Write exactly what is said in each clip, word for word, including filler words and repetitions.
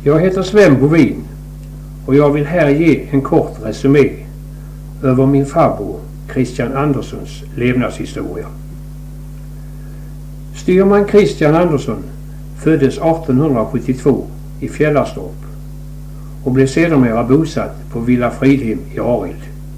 Jag heter Sven Bovin och jag vill här ge en kort resumé över min farbror Christian Anderssons levnadshistoria. Styrman Christian Andersson föddes arton sjuttiotvå i Fjällastorp och blev sedermera bosatt på Villa Fridhem i Arild.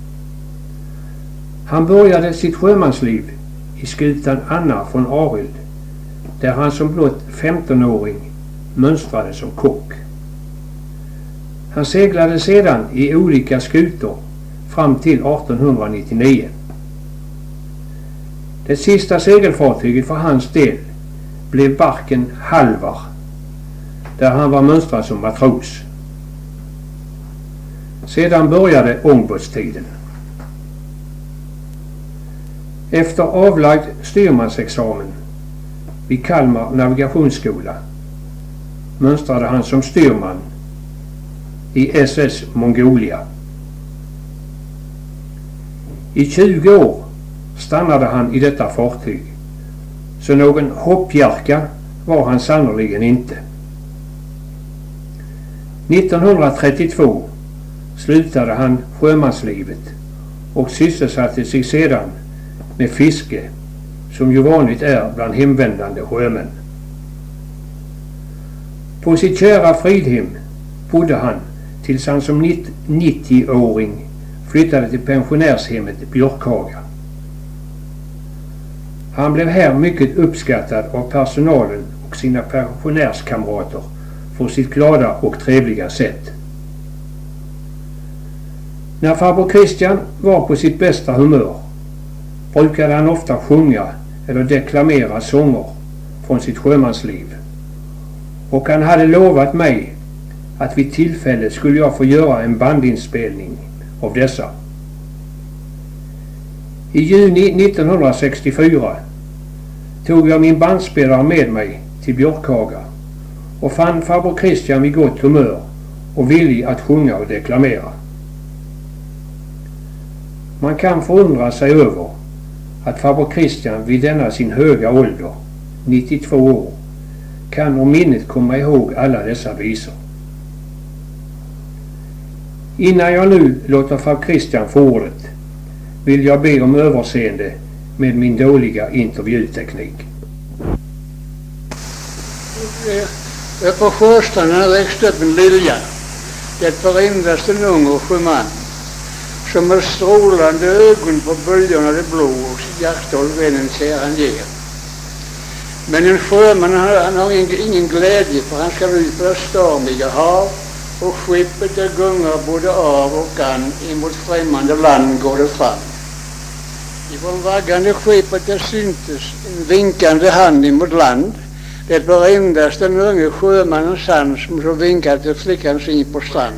Han började sitt sjömansliv i skutan Anna från Arild, där han som blott femtonåring mönstrade som kock. Han seglade sedan i olika skutor fram till arton nittionio. Det sista segelfartyget för hans del blev barken Halvar, där han var mönstrad som matros. Sedan började ångbåtstiden. Efter avlagd styrmansexamen vid Kalmar navigationsskola mönstrade han som styrman i S S Mongolia. I tjugo år stannade han i detta fartyg, så någon hoppjerka var han sannoliken inte. nittonhundratrettiotvå slutade han sjömanslivet och sysselsatte sig sedan med fiske, som ju vanligt är bland hemvändande sjömän. På sitt kära Fridhem bodde han tills han som nittioåring flyttade till pensionärshemmet Björkhaga. Han blev här mycket uppskattad av personalen och sina pensionärskamrater för sitt glada och trevliga sätt. När farbror Christian var på sitt bästa humör brukade han ofta sjunga eller deklamera sånger från sitt sjömansliv, och han hade lovat mig att vid tillfälle skulle jag få göra en bandinspelning av dessa. I juni nittonhundrasextiofyra tog jag min bandspelare med mig till Björkhaga och fann farbror Christian vid gott humör och villig att sjunga och deklamera. Man kan förundra sig över att farbror Christian vid denna sin höga ålder, nittiotvå år, kan om minnet komma ihåg alla dessa visor. Innan jag nu låter farbror Christian få ordet vill jag be om överseende med min dåliga intervjuteknik. På sjöstranden växte upp en lilja. Det var endast en ung sjöman som med strålande ögon på böljorna det blå och sitt hjärtål vännen ser han ger. Men en sjöman han, han har ingen, ingen glädje, för han ska ut på det stormiga hav, och skeppet det gungar både av och an, emot främmande land går det fram. Ifrån vaggande skeppet det syntes en vinkande hand emot land. Det var endast den unge sjömannens hand som så vinkade till flickan in på strand.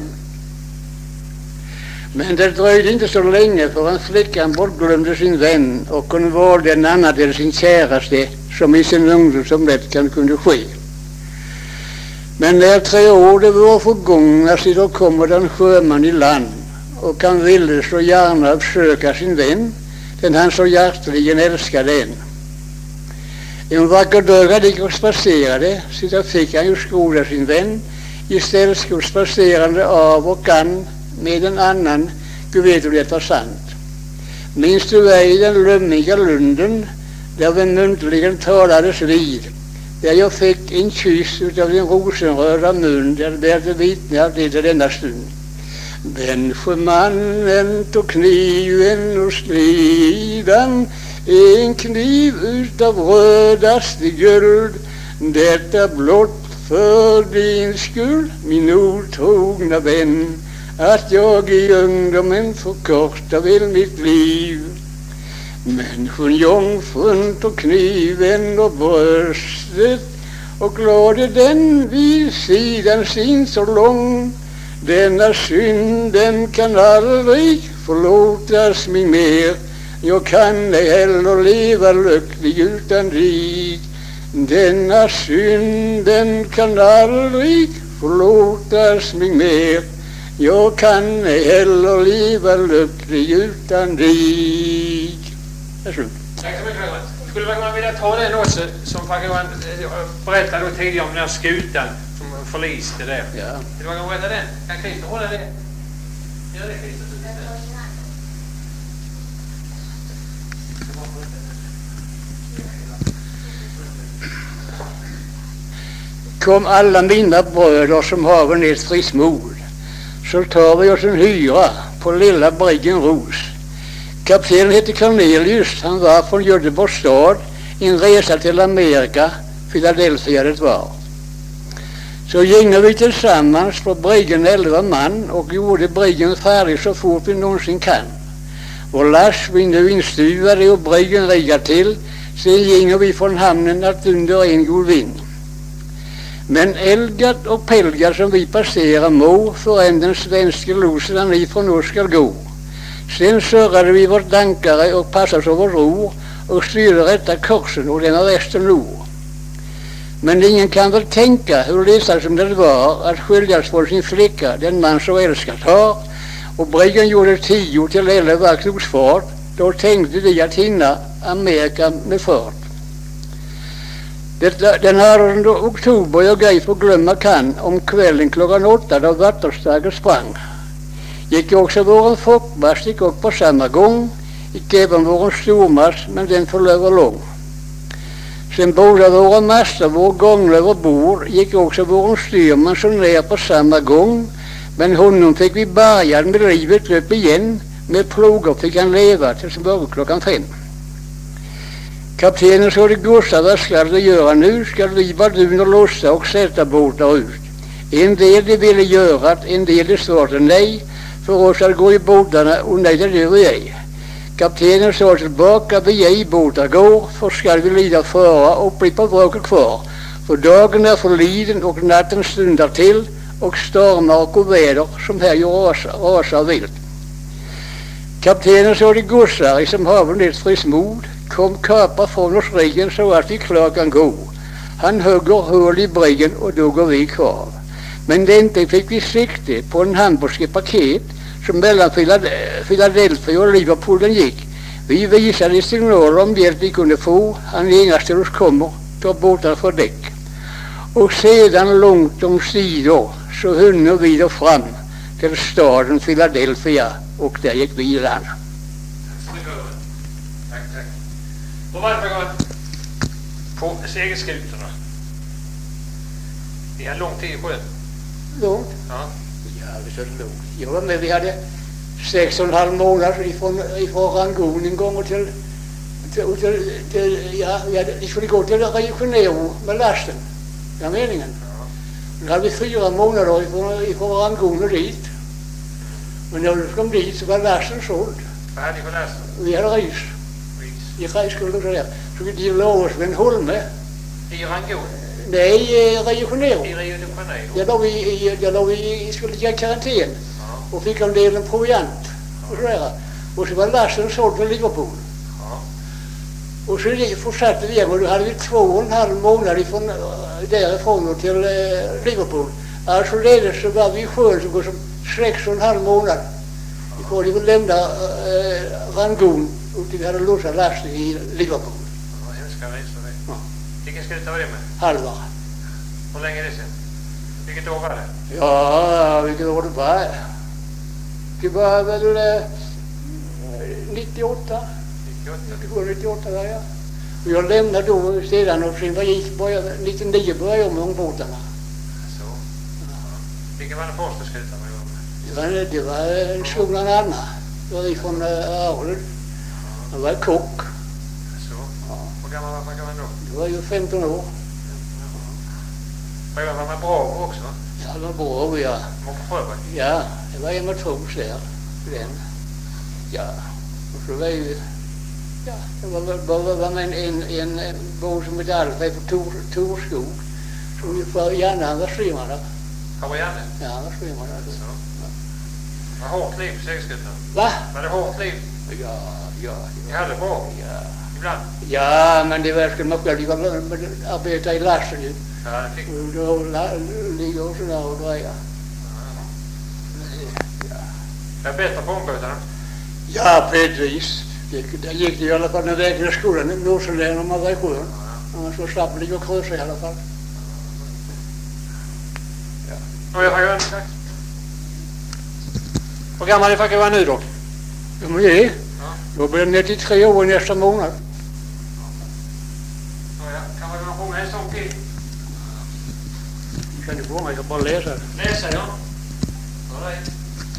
Men det dröjde inte så länge förrän flickan bortglömde sin vän och hon valde en annan till sin käraste, som i sin ungdom som lätt kan kunde ske. Men när tre år det var förgångna, så då kommer den sjöman i land, och han ville så gärna uppsöka sin vän, den han så hjärtligen älskade en. En vacker dag hade gick och spacerade, så då fick han ju skoda sin vän i sällskap spacerande av och an med en annan. Gud vet hur det var sant. Minns du ej den lömmiga lunden, där vi muntligen talades vid, där jag fick en kyss utav din rosenröda mun, där bärde vittnar det till denna stund. Den sjömannen tog kniven och slidan, en kniv utav rödaste guld, detta blott för din skull, min otrogna vän, att jag i ungdomen förkorta vill mitt liv. Men hon jungfrun tog kniven och bröstet och lade den vid sidan sin så lång. Denna synden kan aldrig förlåtas mig mer, jag kan ej heller leva lycklig utan dig. Denna synden kan aldrig förlåtas mig mer, jag kan ej heller leva lycklig utan dig. Tack så mycket. Skulle man vilja ta den också, som Johan berättade då tidigare om den här skutan som förliste där. Ja. Vill man berätta den? Kan Christer hålla det? Gör det, Christer. Kom alla mina bröder som har en ett friskt mod, så tar vi oss en hyra på lilla briggen Ros. Kaptenen hette Cornelius, han var från Göteborgs stad, en resa till Amerika, Philadelphia det var. Så ginge vi tillsammans på briggen elva man och gjorde briggen färdig så fort vi någonsin kan. Vår last vi nu instuvade och briggen riggade till, sen ginge vi från hamnen att under en god vind. Men Elgad och Pelgad som vi passerar må förrän den svenska losen ifrån oss skall gå. Sen surrade vi vårt dankare och passade så vår ror och styrde rätta kursen och den är resten nord. Men ingen kan väl tänka hur ledsamt som det var att skiljas från sin flicka, den man så älskat har, och briggen gjorde tio till elva knogsfart. Då tänkte vi att hinna Amerika med fart. Det, den artonde oktober jag grej får glömma kan, om kvällen klockan åtta då vattenstagen sprang. Gick också våren fockmast gick upp på samma gång, gick även våren stormast, men den förlöver lång. Sen båda våra master, vår gånglöv och bord, gick också våren styrman så ner på samma gång, men honom fick vi bärgad med livet upp igen, med plogar fick han leva tills morgon klockan fem. Kaptenen så det gossar, vad skall det göra nu? Skall vi bardun och lossa och sätta båtar ut? En del de ville göra, en del de svarade nej, för oss att gå i båtarna och nej det gör vi ej. Kaptenen sa tillbaka, vi ej båtar går, för skall vi lida fara och bli på vraket kvar. För dagen är förliden och natten stundar till, och stormar och väder som här gör rasa, rasar vilt. Kaptenen sa de gossar som haven ett friskt mod, kom kapa från oss riggen så att vi klart kan gå. Han hugger hål i briggen och då går vi kvar. Men det inte fick vi sikte på en hamburgske paket som mellan Philadelphia och Liverpool gick. Vi visade signaler om hjälp vi kunde få. Han genast till oss kommer, tar båtar för däck. Och sedan långt om sidor så hunner vi då fram till staden Philadelphia och där gick vi i land. Tack, tack. Och varför går på segelskutorna? Det är en lång tid i sjön. Långt? Ja. Ja, det är så långt. Jag var med, vi hade sex och en halv månad ifrån, ifrån Rangoon en gång och till, till, till, till ja, vi, hade, vi skulle gå till Rio de Janeiro med lasten. Det var meningen. Ja. Då hade vi fyra månader ifrån, ifrån Rangoon och dit. Men när vi kom dit så var lasten såld. Vad hade ni för lasten? Vi hade ris. Ris. I riskulor och sådär. Så vi låg oss med en holme. I Rangoon? Nej, i Rio de Janeiro. I Rio de Janeiro? Där låg vi, där låg vi skulle ligga i karantän. Ja. Och fick en del en proviant. Och sådär. Och så var lasten såld till Liverpool. Ja. Och så fortsatte vi igen och då hade vi två och en halv månad ifrån, därifrån och till eh, Liverpool. Alltså ledes så var vi i sjön så går som sex och en halv månad. Vi kunde väl lämna eh, Rangoon och vi hade lossat lasten i Liverpool. Ja, hemska resor det. Ja. Vilken skuta var det med? Halva. Hur länge är det sedan? Vilket år var det? Ja, vilket år det var. Det var väl eh, nittioåtta. nittioåtta? nittioåtta var jag. Och jag lämnade då sedan och sen var jag började, nittionio började jag med ångbåtarna. Så. Ja. Vilken var den första skutan man gjorde med? Det var, det var en skolan Anna. Det var ifrån äh, Aurel. Det var kock. Så. Ja. Hur gammal var man då? Det var ju femton år. Var man bra också? Ja, det var bra, ja. Var på Fröberg? Ja, det var en matros där. Den. Ja, och så var ju... Ja, det var väl bara var en, en, en, en båt som hette Alfred på Tor, Torskog. Som ju för Janne, han var styrmare. Han var Janne? Ja, han var styrmare. Så. Ja. Var hårt liv på segelskutan? Va? Var det hårt liv? Ja, ja. Ni hade det bra? Ja. Ibland? Ja, men det var skulle man själv arbeta i lasten ju. Ja, det fick Och då ligger och sådär och grejer. Det är bättre på ångbåtarna? Ja, på ett vis. gick, där gick det i alla fall när vägen i skolan, i Nordsjölän och man var i sjön. Annars så slapp det ligga och krösa i alla fall. Ja. Och jag har sagt. Hur gammal är Facke var nu då? Ja, men det är. Ja. Då blir det nittiotre år nästa månad. Ja, ja. Kan man sjunga en sång till? Kan du sjunga? Jag kan bara läsa det. Läsa, ja. Ja, det.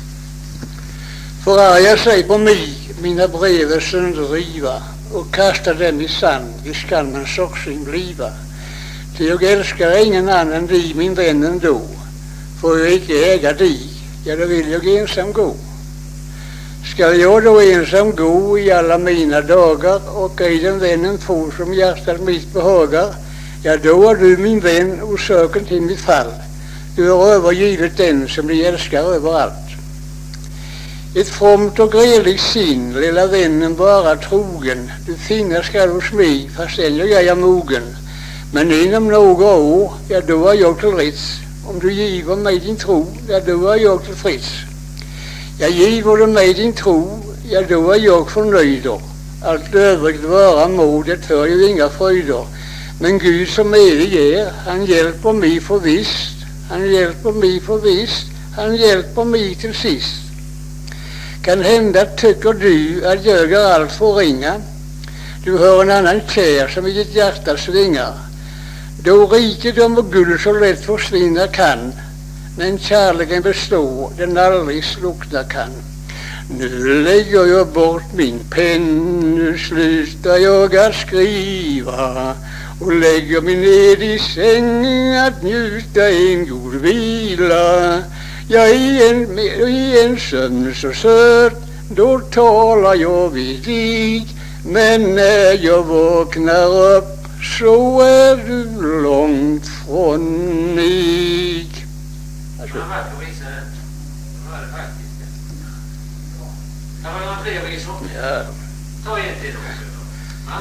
Förarga sig på mig, mina brev sönder riva, och kasta dem i sand, vi skall man soxing bliva. Ty jag älskar ingen annan dig, min vän ändå. Får jag icke äga dig, ja då vill jag ensam gå. Skall jag då ensam gå i alla mina dagar, och ej den vännen få som hjärtat mitt behagar, ja då är du min vän och söken till mitt fall. Du har övergivit den som de älskar överallt. Ett fromt och greligt sin, lilla vännen bara trogen, du finna skall hos mig, fastän jag är mogen. Men inom några år, ja då är jag till rätts. Om du giver mig din tro, ja då är jag till freds. Jag giver du mig din tro, ja då är jag förnöjd. Allt övrigt vara modet för ju inga fröjder. Men Gud som evig är, han hjälper mig för visst. Han hjälper mig för visst, han hjälper mig till sist. Kan hända tycker du att jag är allt för ringa. Du har en annan kär som i ditt hjärta svingar. Då rikedom och guld så lätt försvinna kan, men kärleken består, den aldrig slockna kan. Nu lägger jag bort min penn, nu slutar jag att skriva och lägger mig ned i säng att njuta en god vila. Jag är en, i en sömn så söt, då talar jag vid dig, men när jag vaknar upp så är du långt från mig. Alltså. Han var på vissa, det var det faktiskt. Kan man ha fler visor? Ja. Ta en till då. Ja?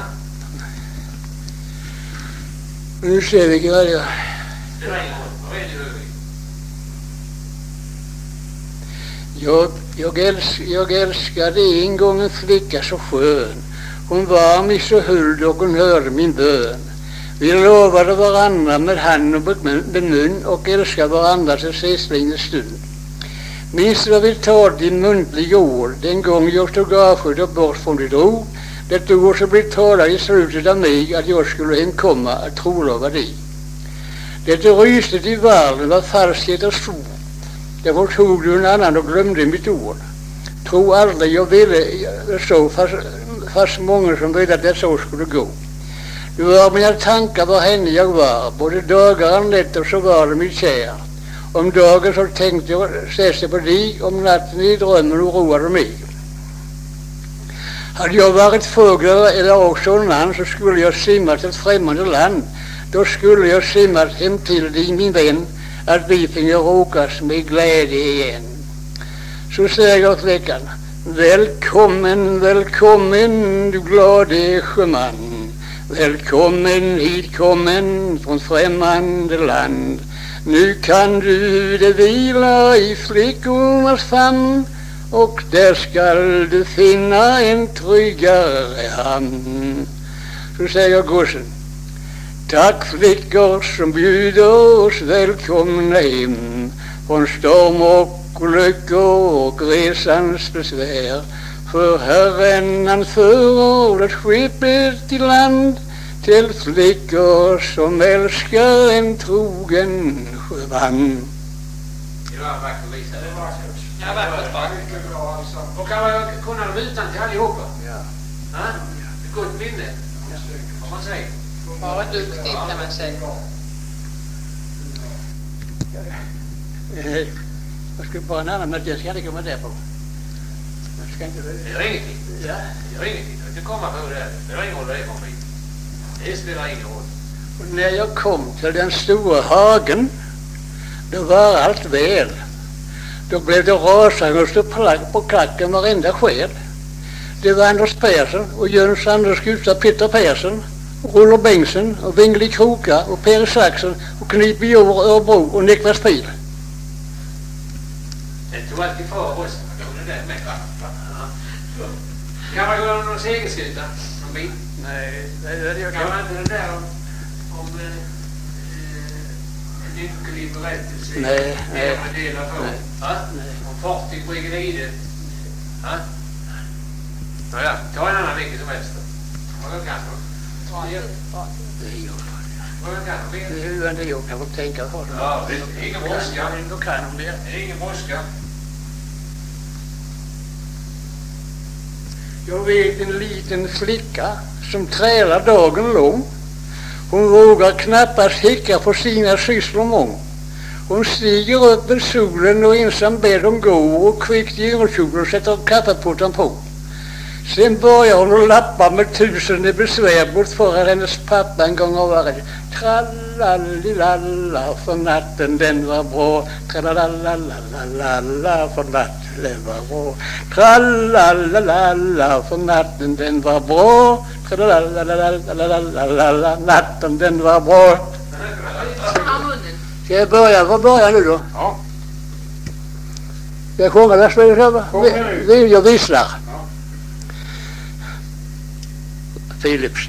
Nu ser vi vad det är. Det var en gång. Vad är det du? Jag, jag, älsk, jag älskade en gång en flicka så skön. Hon var mig så huld och hon hörde min bön. Vi lovade varandra med hand och med mun och älskade varandra till seslingens stund. Minns du vad vi talade i muntliga ord den gång jag tog avsked och bort från ditt ord? Det ord som blev talat i slutet av mig att jag skulle hemkomma att trolova dig. Det rystet i världen var falskhet och svor. Därför tog du en annan och glömde mitt ord. Tro aldrig jag ville så, fast, fast många som ville att det så skulle gå. Du var mina tankar var henne jag var, både dagar och nätter så var det mitt kär. Om dagen så tänkte jag ses på dig, om natten i drömmen oroade mig. Hade jag varit fågel eller också en man så skulle jag simma till ett främmande land. Då skulle jag simmat hem till dig min vän, att vi finge råkas med glädje igen. Så säger flickan, välkommen, välkommen du glade sjöman. Välkommen hitkommen från främmande land. Nu kan du det vila i flickornas famn, och där skall du finna en tryggare hamn. Så säger gossen, tack flickor som bjuder oss välkomna hem från storm och olyckor och resans besvär. För Herren han för det skeppet till land till flickor som älskar en trogen sjöman. Det var vackert, Lisa. Det var så. Ja, vackert, vackert. Och kan man kunna dem utan till allihopa? Ja. Ja? Ett gott minne, om man säger. Ja, duktigt kan man säga. Jag skulle bara en annan, men det ska inte komma där på. Jag ska inte... Det gör ingenting. Ja. Det gör ingenting. Det kommer på det. Det gör ingen roll det kommer hit. Det spelar ingen roll. Och när jag kom till den stora hagen, då var allt väl. Då blev det rasande och stod på klacken varenda sked. Det var Anders Persson och Jöns Anders Gustaf Peter Persson, och Roller Bengtsson och Wingli Kroka och Per Saxon och Knip i Örebro och Niklas Pil. Det tog alltid för oss. Kan man göra någon segelskuta? Någon bil? Nej, det är det jag Kan kan. man inte den där om, om eh, en ynkelig berättelse? Nej, nej. Det man delar på. Nej. Va? Nej. Om fartyg bryggeriet. Ja? Nåja, ta en annan vilken som helst. Vad jag kan då? Det är jag. Vad jag kan då? Det är ju ändå jag kan få tänka på det. Ja, det är ingen brådska. Då kan de det. Det är ingen brådska. Jag vet en liten flicka som trälar dagen lång. Hon vågar knappast hicka på sina sysslor mång. Hon stiger upp med solen och ensam bed hon går och kvickt i kjolen och sätter kaffeporten på. Sen börjar hon att lappa med tusende besvär bort för att hennes pappa en gång har varit trallalilalla för natten den var bra, trallalala för natten den var bra, trallalala för natten den var bra, trallalala natten den var bra. Har munnen. Ska jag börja? Vad börjar nu då? Ja. Jag sjunger där, så Sjung nu. vi, jag visslar. Philips.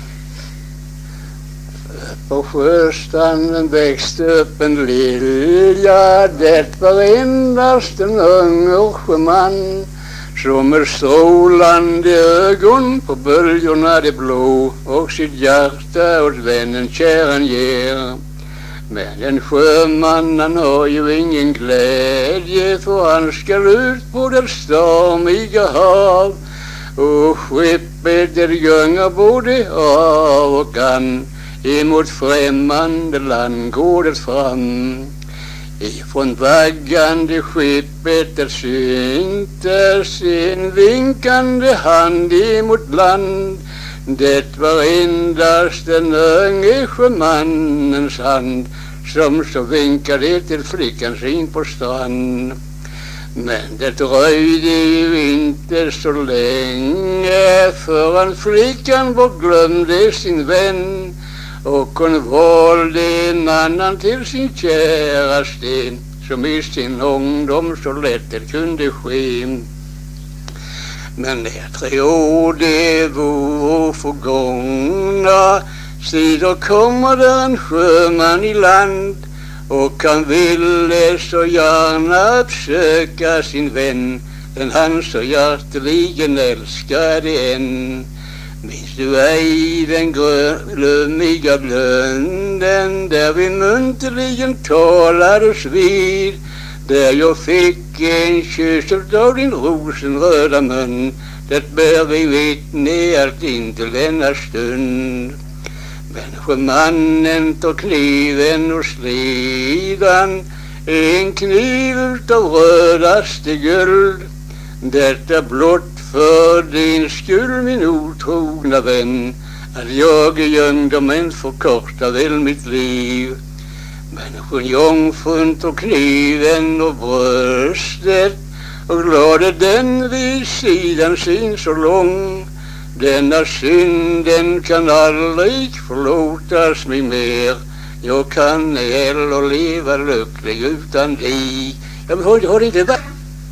På sjöstranden växte upp en lilja, det var endast en ung sjöman som med strålande ögon på böljorna det blå och sitt hjärta åt vännen käran ger. Men den sjömannen har ju ingen glädje, för han ska ut på det stormiga hav, och skeppet det gungar både av och an, emot främmande land går det fram. Ifrån vaggande skeppet där syntes en vinkande hand emot land. Det var endast den unge sjömannens hand som så vinkade till flickan in på strand. Men det dröjde ju inte så länge förrän flickan bortglömde sin vän, och hon valde en annan till sin käraste, som i sin ungdom så lätt det kunde ske. Men när tre år det var förgångna, sidor kommer där en sjöman i land, och han ville så gärna uppsöka sin vän, den han så hjärteligen älskade än. Minns du ej den glömmiga blunden, där vi muntligen talades vid, där jag fick en kyss av din rosenröda mun, det bär vi vittne allt intill denna stund. Men sjömannen tog kniven och slidan, en kniv utav rödaste guld. Detta blott för din skull, min otrogna vän, att jag i ungdomen förkortar väl mitt liv. Men jungfrun tog kniven och bröstet och lade den vid sidan sin så lång. Denna synden kan aldrig förlåtas mig mer. Jag kan ej heller leva lycklig utan dig. Jag hörde, hörde inte vad?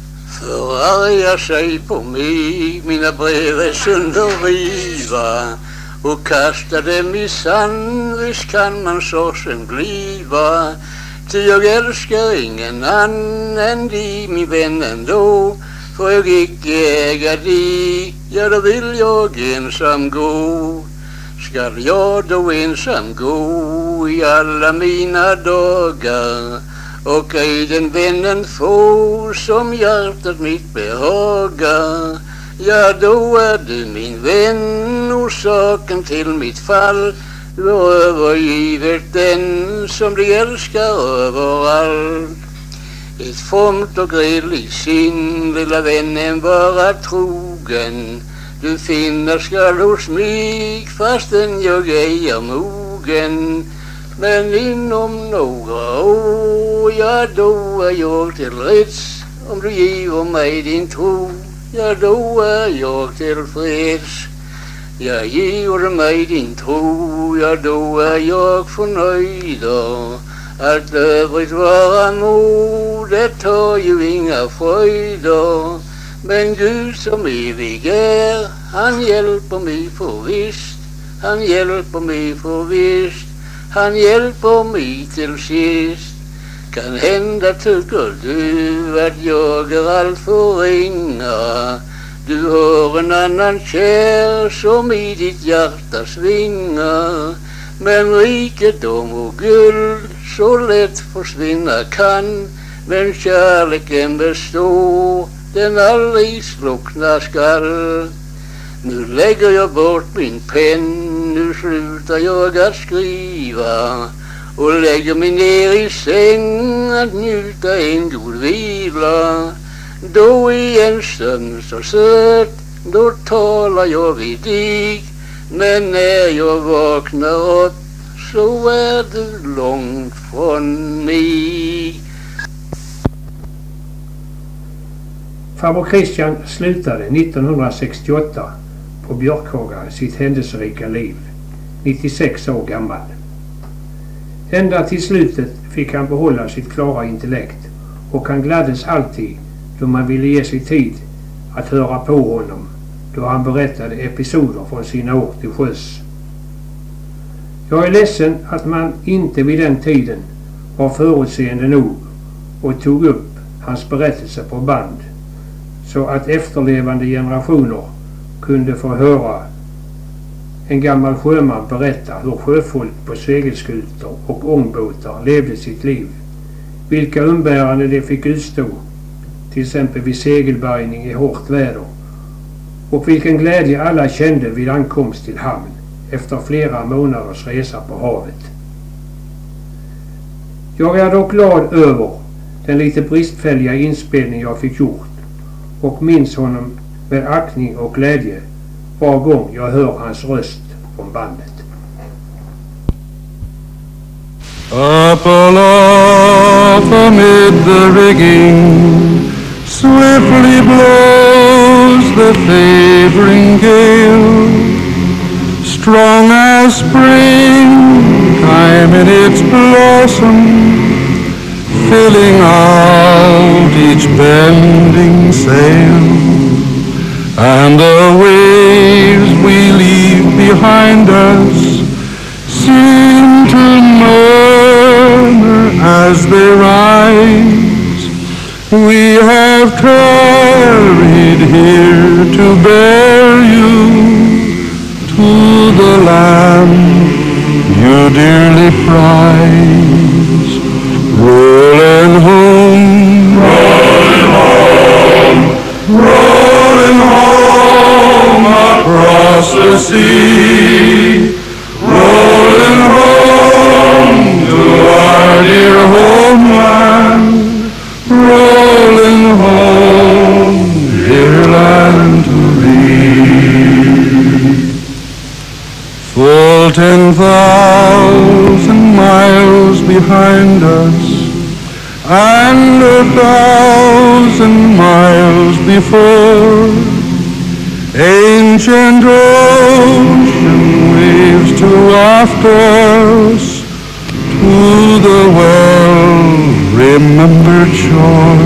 Förarga sig på mig, mina brev är sönderriva, och kasta dem i sand, visst kan man sorsen bliva. Ty jag älskar ingen annan än dig, min vän, ändå. Får jag icke äga dig, ja då vill jag ensam gå. Skall jag då ensam gå i alla mina dagar, och ej den vännen få som hjärtat mitt behagar, ja då är du min vän, orsaken till mitt fall. Du har övergivet den som du älskar överallt. Ett fromt och gredligt sin, lilla vännen, vara trogen. Du finner skall hos mig, fastän jag ej är mogen. Men inom några år, ja då är jag till rätts. Om du giver mig din tro, ja då är jag till freds. Jag ger mig din tro, ja då är jag förnöjd. Allt övrigt vara mod, det tar ju inga fröjder. Men Gud som evig är, han hjälper mig för visst, han hjälper mig för visst, han hjälper mig till sist. Kan hända tycker du att jag är allt för ringa. Du har en annan kär som i ditt hjärta svingar. Men rikedom och guld så lätt försvinna kan. Men kärleken består, den aldrig slockna skall. Nu lägger jag bort min penn, nu slutar jag att skriva. Och lägger mig ner i säng att njuta en god vila. Då i en sömn så söt, då talar jag vid dig. Men när jag vaknar upp så är du långt från mig. Farbror Christian slutade nittonhundrasextioåtta på Björkhaga sitt händelserika liv, nittiosex år gammal. Ända till slutet fick han behålla sitt klara intellekt och han gladdes alltid då man ville ge sig tid att höra på honom då han berättade episoder från sina år till sjöss. Jag är ledsen att man inte vid den tiden var förutseende nog och tog upp hans berättelse på band så att efterlevande generationer kunde få höra en gammal sjöman berätta hur sjöfolk på segelskutor och ångbåtar levde sitt liv, vilka umbäranden de fick utstå, till exempel vid segelbärgning i hårt väder, och vilken glädje alla kände vid ankomst till hamn efter flera månaders resa på havet. Jag är dock glad över den lite bristfälliga inspelning jag fick gjort och minns honom med aktning och glädje var gång jag hör hans röst från bandet. Up aloft amid the rigging, swiftly blows the favoring gale. Strong as springtime in its blossom, filling out each bending sail. And the waves we leave behind us seem to murmur as they rise. We have tarried here to bear you to the land you dearly prize. Rolling home, rolling home, rolling home across the sea, rolling home to our dear homeland, rolling home, dear land to thee. Full ten thousand miles behind us, and a thousand miles before, ancient ocean waves to waft us to the well-remembered shore.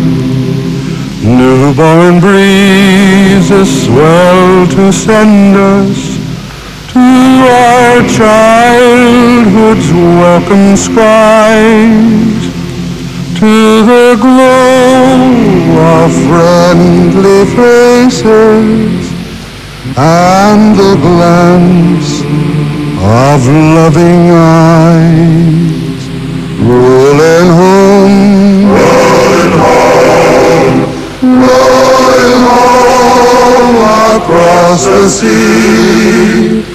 Newborn breezes swell to send us to our childhood's welcome skies, to the glow of friendly faces and the glance of loving eyes. Rolling home, rolling home, rolling home across the sea,